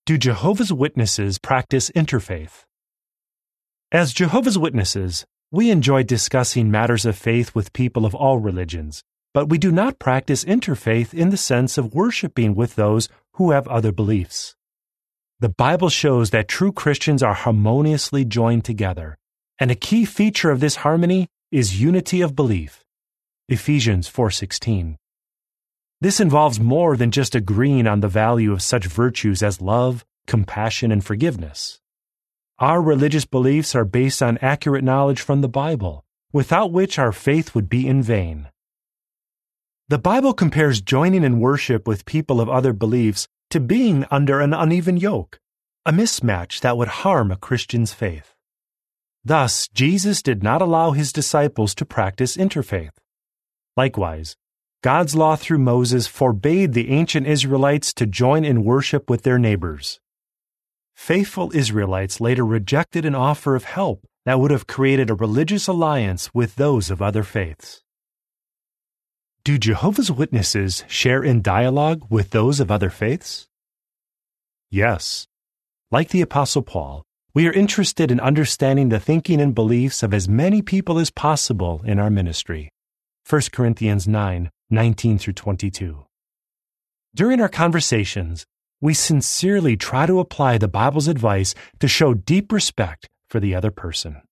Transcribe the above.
Do Jehovah's Witnesses practice interfaith? As Jehovah's Witnesses, we enjoy discussing matters of faith with people of all religions, but we do not practice interfaith in the sense of worshiping with those who have other beliefs. The Bible shows that true Christians are harmoniously joined together, and a key feature of this harmony is unity of belief. Ephesians 4:16. This involves more than just agreeing on the value of such virtues as love, compassion, and forgiveness. Our religious beliefs are based on accurate knowledge from the Bible, without which our faith would be in vain. The Bible compares joining in worship with people of other beliefs to being under an uneven yoke, a mismatch that would harm a Christian's faith. Thus, Jesus did not allow his disciples to practice interfaith. Likewise, God's law through Moses forbade the ancient Israelites to join in worship with their neighbors. Faithful Israelites later rejected an offer of help that would have created a religious alliance with those of other faiths. Do Jehovah's Witnesses share in dialogue with those of other faiths? Yes. Like the Apostle Paul, we are interested in understanding the thinking and beliefs of as many people as possible in our ministry. 1 Corinthians 9:19-22. During our conversations, we sincerely try to apply the Bible's advice to show deep respect for the other person.